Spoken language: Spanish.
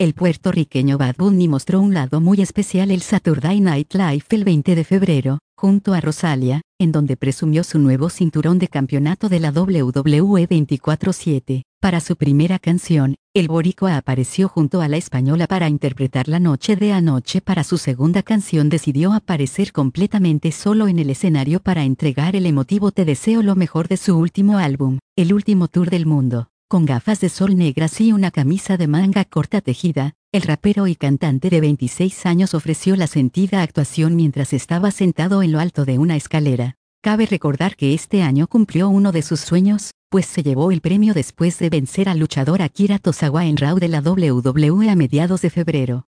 El puertorriqueño Bad Bunny mostró un lado muy especial el Saturday Night Live el 20 de febrero, junto a Rosalía, en donde presumió su nuevo cinturón de campeonato de la WWE 24/7. Para su primera canción, el boricua apareció junto a la española para interpretar La Noche de Anoche. Para su segunda canción decidió aparecer completamente solo en el escenario para entregar el emotivo Te deseo lo mejor de su último álbum, El Último Tour del Mundo. Con gafas de sol negras y una camisa de manga corta tejida, el rapero y cantante de 26 años ofreció la sentida actuación mientras estaba sentado en lo alto de una escalera. Cabe recordar que este año cumplió uno de sus sueños, pues se llevó el premio después de vencer al luchador Akira Tozawa en Raw de la WWE a mediados de febrero.